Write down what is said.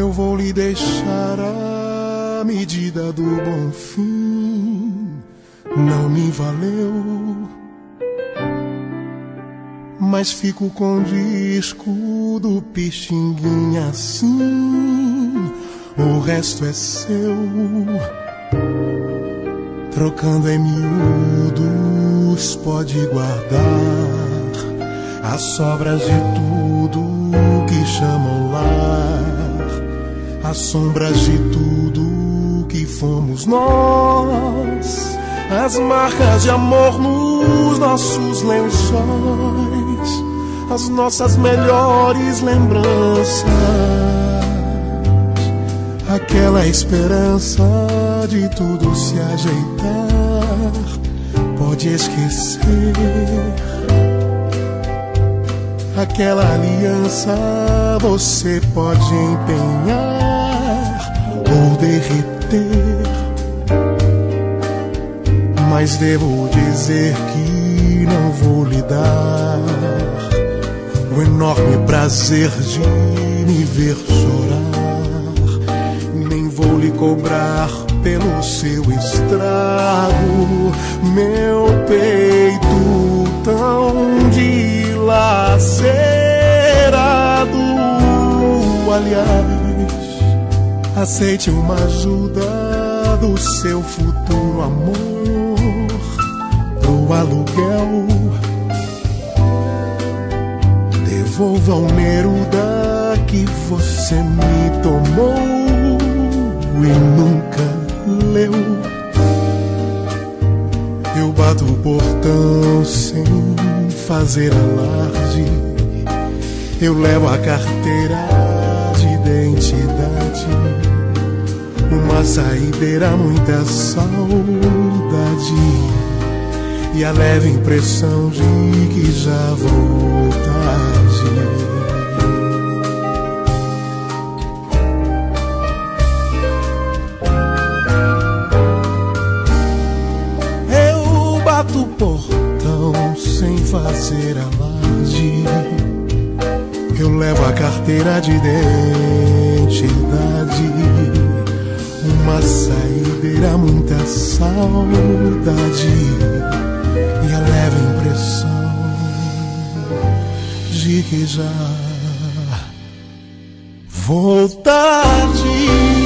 eu vou lhe deixar a medida do bom fim. Não me valeu, mas fico com o disco do Pixinguinha assim. O resto é seu, trocando em miúdos, pode guardar as sobras de tudo que chamam lar, as sombras de tudo que fomos nós, as marcas de amor nos nossos lençóis, as nossas melhores lembranças, aquela esperança de tudo se ajeitar, pode esquecer. Aquela aliança você pode empenhar ou derreter, mas devo dizer que não vou lhe dar o enorme prazer de me ver chorar, nem vou lhe cobrar pelo seu estrago, meu peito tão dilacerado. Aliás, aceite uma ajuda do seu futuro amor pro aluguel, devolva o Neruda que você me tomou e nunca leu. Eu bato o portão sem fazer alarde, eu levo a carteira de identidade, uma saideira, muita saudade e a leve impressão de que já vou tarde. O portão sem fazer alarde, eu levo a carteira de identidade, uma saideira, muita saudade e a leve impressão de que já vou tarde.